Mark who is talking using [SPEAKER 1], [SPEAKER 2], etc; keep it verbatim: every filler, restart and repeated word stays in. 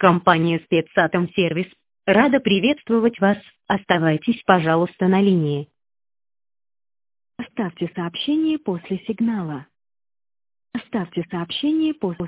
[SPEAKER 1] Компания «Спецатомсервис» рада приветствовать вас. Оставайтесь, пожалуйста, на линии. Оставьте сообщение после сигнала. Оставьте сообщение после